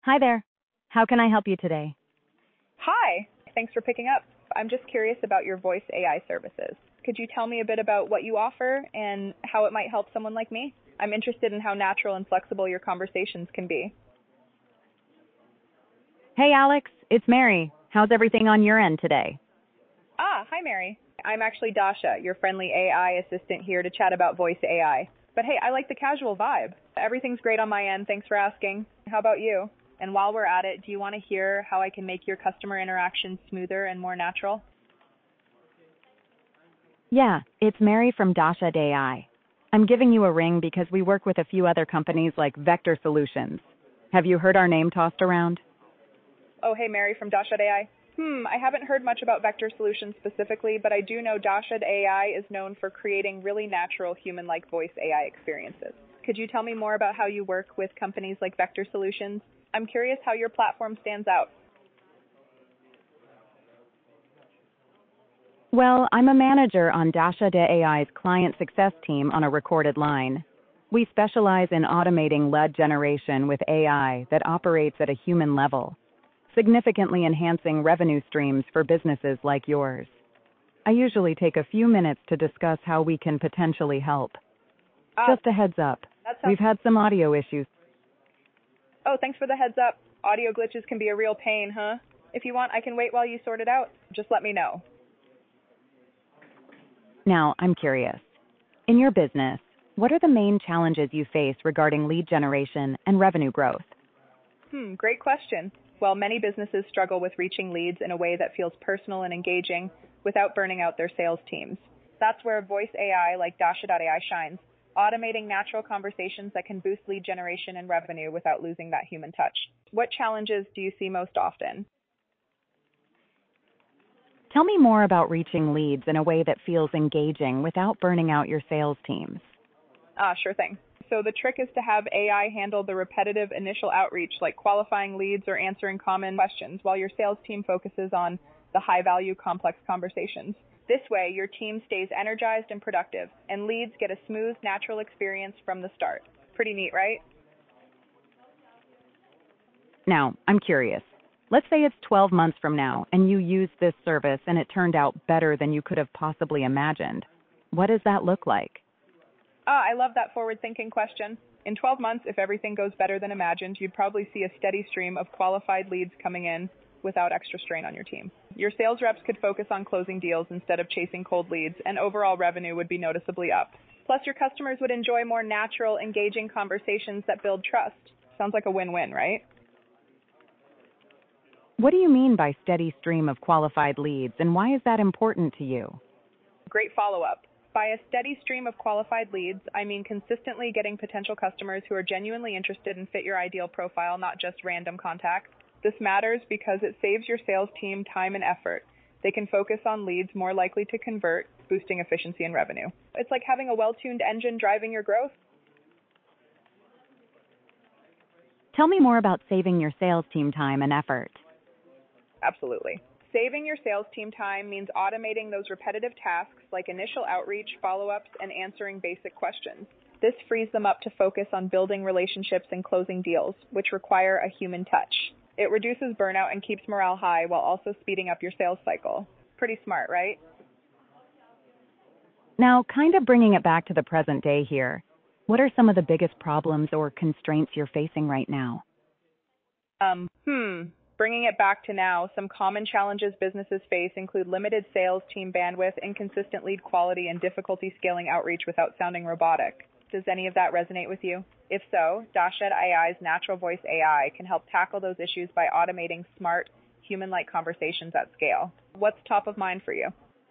Hi there. How can I help you today? Hi. Thanks for picking up. I'm just curious about your voice AI services. Could you tell me a bit about what you offer and how it might help someone like me? I'm interested in how natural and flexible your conversations can be. Hey, Alex. It's Mary. How's everything on your end today? Hi, Mary. I'm actually Dasha, your friendly AI assistant here to chat about voice AI. But hey, I like the casual vibe. Everything's great on my end. Thanks for asking. How about you? And while we're at it, do you want to hear how I can make your customer interactions smoother and more natural? Yeah, it's Mary from Dasha AI. I'm giving you a ring because we work with a few other companies like Vector Solutions. Have you heard our name tossed around? Oh, hey, Mary from Dasha AI. I haven't heard much about Vector Solutions specifically, but I do know Dasha AI is known for creating really natural human-like voice AI experiences. Could you tell me more about how you work with companies like Vector Solutions? I'm curious how your platform stands out. Well, I'm a manager on Dasha AI's client success team on a recorded line. We specialize in automating lead generation with AI that operates at a human level, significantly enhancing revenue streams for businesses like yours. I usually take a few minutes to discuss how we can potentially help. Ah, Just a heads up, that sounds. we've had some audio issues. Oh, thanks for the heads up. Audio glitches can be a real pain, huh? If you want, I can wait while you sort it out. Just let me know. Now, I'm curious. In your business, what are the main challenges you face regarding lead generation and revenue growth? Great question. Well, many businesses struggle with reaching leads in a way that feels personal and engaging without burning out their sales teams. That's where voice AI like Dasha.ai shines, automating natural conversations that can boost lead generation and revenue without losing that human touch. What challenges do you see most often? Tell me more about reaching leads in a way that feels engaging without burning out your sales teams. Sure thing. So the trick is to have AI handle the repetitive initial outreach like qualifying leads or answering common questions while your sales team focuses on the high value complex conversations. This way, your team stays energized and productive, and leads get a smooth, natural experience from the start. Pretty neat, right? Now, I'm curious. Let's say it's 12 months from now and you use this service and it turned out better than you could have possibly imagined. What does that look like? I love that forward-thinking question. In 12 months, if everything goes better than imagined, you'd probably see a steady stream of qualified leads coming in without extra strain on your team. Your sales reps could focus on closing deals instead of chasing cold leads, and overall revenue would be noticeably up. Plus, your customers would enjoy more natural, engaging conversations that build trust. Sounds like a win-win, right? What do you mean by steady stream of qualified leads, and why is that important to you? Great follow-up. By a steady stream of qualified leads, I mean consistently getting potential customers who are genuinely interested and fit your ideal profile, not just random contacts. This matters because it saves your sales team time and effort. They can focus on leads more likely to convert, boosting efficiency and revenue. It's like having a well-tuned engine driving your growth. Tell me more about saving your sales team time and effort. Absolutely. Saving your sales team time means automating those repetitive tasks like initial outreach, follow-ups, and answering basic questions. This frees them up to focus on building relationships and closing deals, which require a human touch. It reduces burnout and keeps morale high while also speeding up your sales cycle. Pretty smart, right? Now, kind of bringing it back to the present day here, what are some of the biggest problems or constraints you're facing right now? Bringing it back to now, some common challenges businesses face include limited sales team bandwidth, inconsistent lead quality, and difficulty scaling outreach without sounding robotic. Does any of that resonate with you? If so, Dashed AI's natural voice AI can help tackle those issues by automating smart, human-like conversations at scale. What's top of mind for you?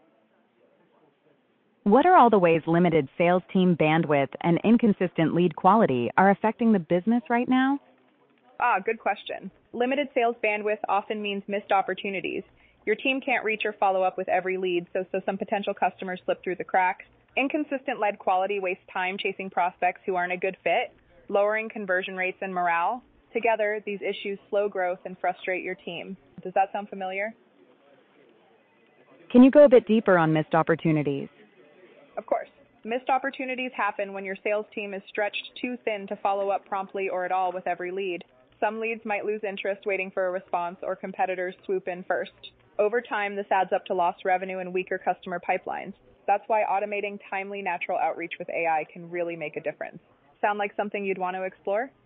What are all the ways limited sales team bandwidth and inconsistent lead quality are affecting the business right now? Good question. Limited sales bandwidth often means missed opportunities. Your team can't reach or follow up with every lead, so some potential customers slip through the cracks. Inconsistent lead quality wastes time chasing prospects who aren't a good fit, lowering conversion rates and morale. Together, these issues slow growth and frustrate your team. Does that sound familiar? Can you go a bit deeper on missed opportunities? Of course. Missed opportunities happen when your sales team is stretched too thin to follow up promptly or at all with every lead. Some leads might lose interest waiting for a response, or competitors swoop in first. Over time, this adds up to lost revenue and weaker customer pipelines. That's why automating timely, natural outreach with AI can really make a difference. Sound like something you'd want to explore?